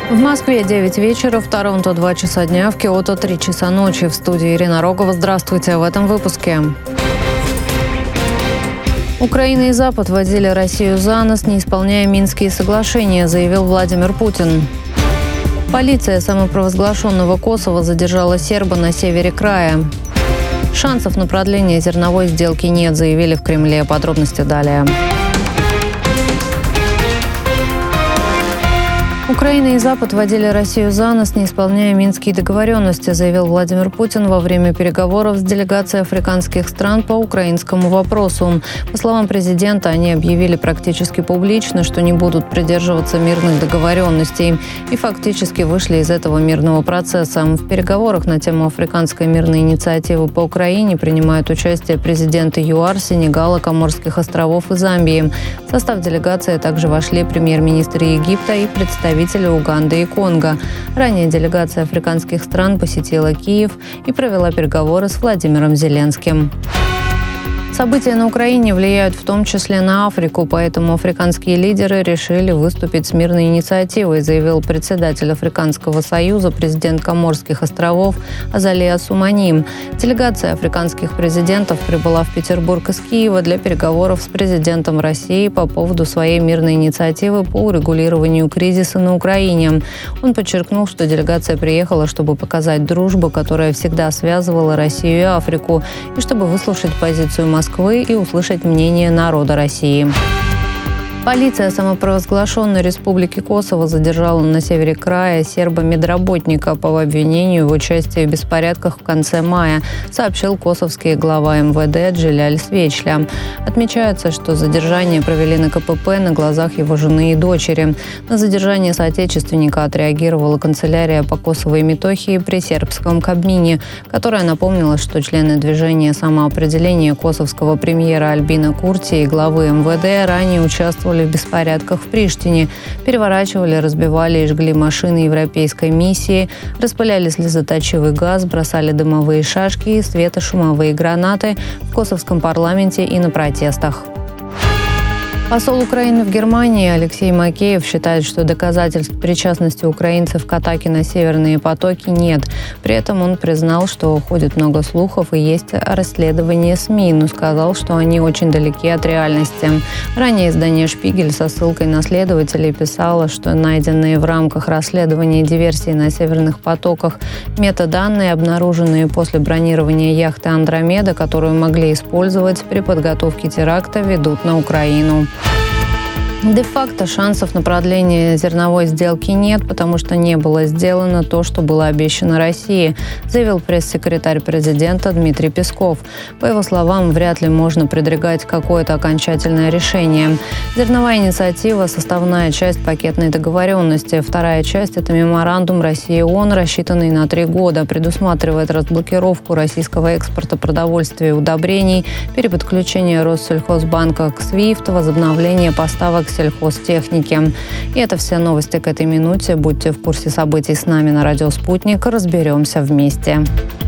В Москве 9 вечера, в Торонто 2 часа дня, в Киото 3 часа ночи. В студии Ирина Рогова. Здравствуйте в этом выпуске. Украина и Запад водили Россию за нос, не исполняя Минские соглашения, заявил Владимир Путин. Полиция самопровозглашенного Косово задержала серба на севере края. Шансов на продление зерновой сделки нет, заявили в Кремле. Подробности далее. Украина и Запад водили Россию за нос, не исполняя Минские договоренности, заявил Владимир Путин во время переговоров с делегацией африканских стран по украинскому вопросу. По словам президента, они объявили практически публично, что не будут придерживаться мирных договоренностей и фактически вышли из этого мирного процесса. В переговорах на тему африканской мирной инициативы по Украине принимают участие президенты ЮАР, Сенегала, Коморских островов и Замбии. В состав делегации также вошли премьер-министр Египта и представители Уганды и Конго. Ранее делегация африканских стран посетила Киев и провела переговоры с Владимиром Зеленским. События на Украине влияют в том числе на Африку, поэтому африканские лидеры решили выступить с мирной инициативой, заявил председатель Африканского союза, президент Коморских островов Азали Ассумани. Делегация африканских президентов прибыла в Петербург из Киева для переговоров с президентом России по поводу своей мирной инициативы по урегулированию кризиса на Украине. Он подчеркнул, что делегация приехала, чтобы показать дружбу, которая всегда связывала Россию и Африку, и чтобы выслушать позицию Москвы и услышать мнение народа России. Полиция самопровозглашенной Республики Косово задержала на севере края серба-медработника по обвинению в участии в беспорядках в конце мая, сообщил косовский глава МВД Джиляль Свечля. Отмечается, что задержание провели на КПП на глазах его жены и дочери. На задержание соотечественника отреагировала канцелярия по Косово и Метохии при сербском Кабмине, которая напомнила, что члены движения самоопределения косовского премьера Альбина Курти и главы МВД ранее участвовали в беспорядках в Приштине, переворачивали, разбивали и жгли машины европейской миссии, распыляли слезоточивый газ, бросали дымовые шашки и светошумовые гранаты в косовском парламенте и на протестах. Посол Украины в Германии Алексей Макеев считает, что доказательств причастности украинцев к атаке на северные потоки нет. При этом он признал, что ходит много слухов и есть расследования СМИ, но сказал, что они очень далеки от реальности. Ранее издание «Шпигель» со ссылкой на следователей писало, что найденные в рамках расследования диверсии на северных потоках метаданные, обнаруженные после бронирования яхты «Андромеда», которую могли использовать при подготовке теракта, ведут на Украину. Де-факто шансов на продление зерновой сделки нет, потому что не было сделано то, что было обещано России, заявил пресс-секретарь президента Дмитрий Песков. По его словам, вряд ли можно предрекать какое-то окончательное решение. Зерновая инициатива – составная часть пакетной договоренности. Вторая часть – это меморандум России и ООН, рассчитанный на 3 года, предусматривает разблокировку российского экспорта продовольствия и удобрений, переподключение Россельхозбанка к SWIFT, возобновление поставок сельхозтехники. И это все новости к этой минуте. Будьте в курсе событий с нами на радио «Спутник». Разберемся вместе.